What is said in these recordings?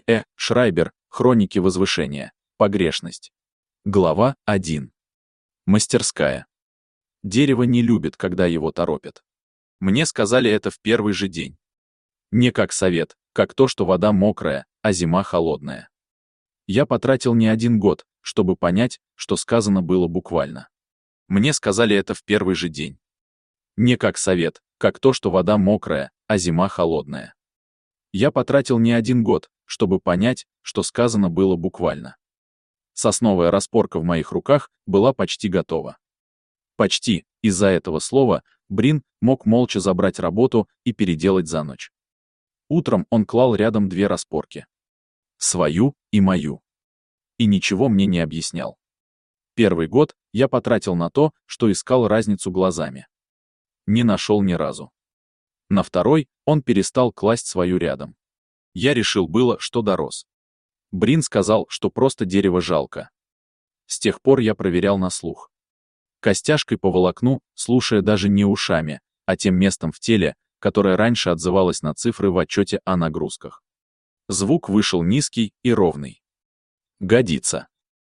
Шрайбер, Хроники возвышения. Погрешность. Глава 1. Мастерская. Дерево не любит, когда его торопят. Мне сказали это в первый же день. Не как совет, как то, что вода мокрая, а зима холодная. Я потратил не 1 год, чтобы понять, что сказано было буквально. Мне сказали это в первый же день. Не как совет, как то, что вода мокрая, а зима холодная. Я потратил не 1 год, чтобы понять, что сказано было буквально. Сосновая распорка в моих руках была почти готова. Почти, из-за этого слова, Брин мог молча забрать работу и переделать за ночь. Утром он клал рядом 2 распорки. Свою и мою. И ничего мне не объяснял. Первый год я потратил на то, что искал разницу глазами. Не нашел ни разу. На второй он перестал класть свою рядом. Я решил было, что дорос. Брин сказал, что просто дерево жалко. С тех пор я проверял на слух. Костяшкой по волокну, слушая даже не ушами, а тем местом в теле, которое раньше отзывалось на цифры в отчете о нагрузках. Звук вышел низкий и ровный. Годится.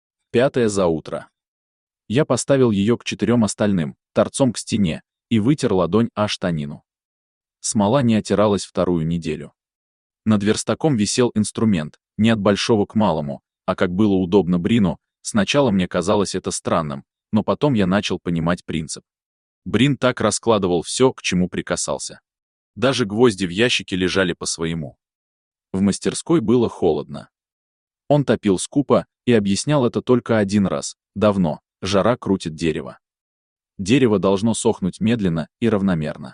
5 за утро. Я поставил ее к 4 остальным, торцом к стене, и вытер ладонь о штанину. Смола не отиралась 2-ю неделю. Над верстаком висел инструмент, не от большого к малому, а как было удобно Брину. Сначала мне казалось это странным, но потом я начал понимать принцип. Брин так раскладывал все, к чему прикасался. Даже гвозди в ящике лежали по-своему. В мастерской было холодно. Он топил скупо и объяснял это только 1 раз, давно: жара крутит дерево. Дерево должно сохнуть медленно и равномерно.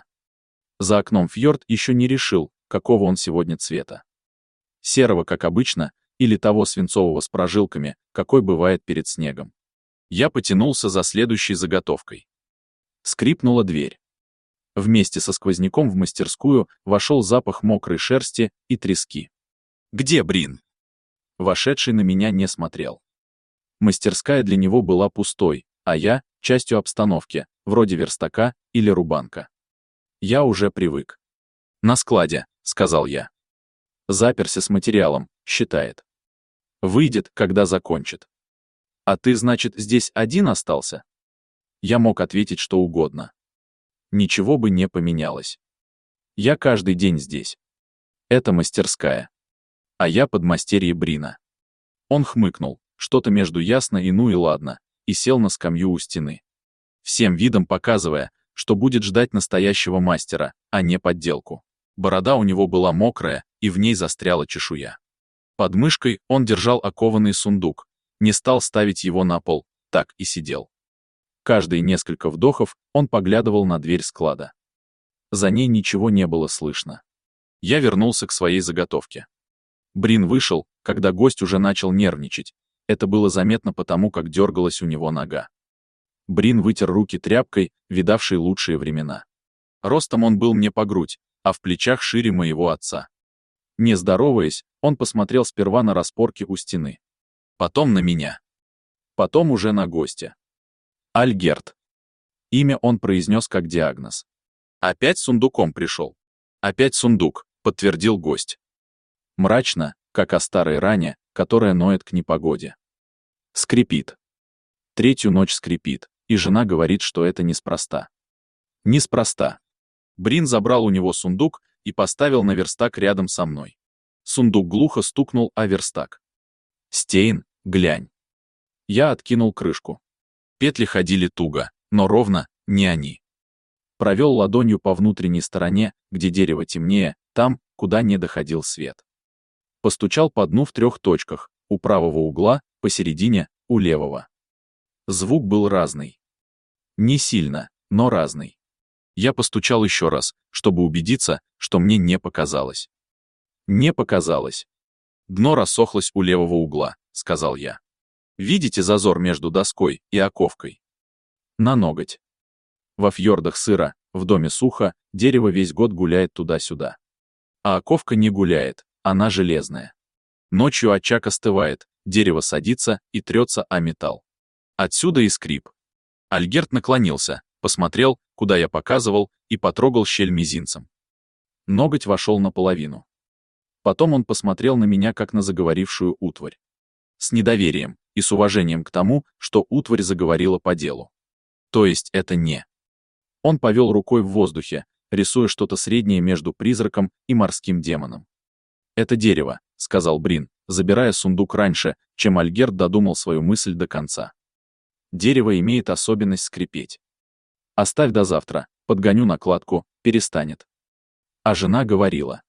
За окном фьорд еще не решил, какого он сегодня цвета. Серого, как обычно, или того свинцового с прожилками, какой бывает перед снегом. Я потянулся за следующей заготовкой. Скрипнула дверь. Вместе со сквозняком в мастерскую вошел запах мокрой шерсти и трески. «Где Брин?» Вошедший на меня не смотрел. Мастерская для него была пустой, а я — частью обстановки, вроде верстака или рубанка. Я уже привык. «На складе», — сказал я. Заперся с материалом, считает. Выйдет, когда закончит. «А ты, значит, здесь один остался?» Я мог ответить что угодно. Ничего бы не поменялось. Я каждый день здесь. Это мастерская. А я подмастерье Брина. Он хмыкнул, что-то между ясно и ну и ладно, и сел на скамью у стены. Всем видом показывая, что будет ждать настоящего мастера, а не подделку. Борода у него была мокрая, и в ней застряла чешуя. Под мышкой он держал окованный сундук, не стал ставить его на пол, так и сидел. Каждые несколько вдохов он поглядывал на дверь склада. За ней ничего не было слышно. Я вернулся к своей заготовке. Брин вышел, когда гость уже начал нервничать. Это было заметно потому, как дергалась у него нога. Брин вытер руки тряпкой, видавшей лучшие времена. Ростом он был мне по грудь, а в плечах шире моего отца. Не здороваясь, он посмотрел сперва на распорки у стены. Потом на меня. Потом уже на гостя. Альгерт. Имя он произнес как диагноз. «Опять сундуком пришел?» «Опять сундук», — подтвердил гость. Мрачно, как о старой ране, которая ноет к непогоде. Скрипит. 3-ю ночь скрипит, и жена говорит, что это неспроста. Неспроста. Брин забрал у него сундук и поставил на верстак рядом со мной. Сундук глухо стукнул о верстак. «Стейн, глянь». Я откинул крышку. Петли ходили туго, но ровно не они. Провел ладонью по внутренней стороне, где дерево темнее, там, куда не доходил свет. Постучал по дну в 3 точках, у правого угла, посередине, у левого. Звук был разный. Не сильно, но разный. Я постучал еще раз, чтобы убедиться, что мне не показалось. Не показалось. «Дно рассохлось у левого угла», — сказал я. «Видите зазор между доской и оковкой?» На ноготь. Во фьордах сыро, в доме сухо, дерево весь год гуляет туда-сюда. А оковка не гуляет, она железная. Ночью очаг остывает, дерево садится и трется о металл. Отсюда и скрип. Альгерт наклонился, посмотрел, куда я показывал, и потрогал щель мизинцем. Ноготь вошел наполовину. Потом он посмотрел на меня как на заговорившую утварь. С недоверием и с уважением к тому, что утварь заговорила по делу. То есть это не. Он повел рукой в воздухе, рисуя что-то среднее между призраком и морским демоном. «Это дерево», — сказал Брин, забирая сундук раньше, чем Альгерт додумал свою мысль до конца. «Дерево имеет особенность скрипеть. Оставь до завтра, подгоню накладку, перестанет». А жена говорила: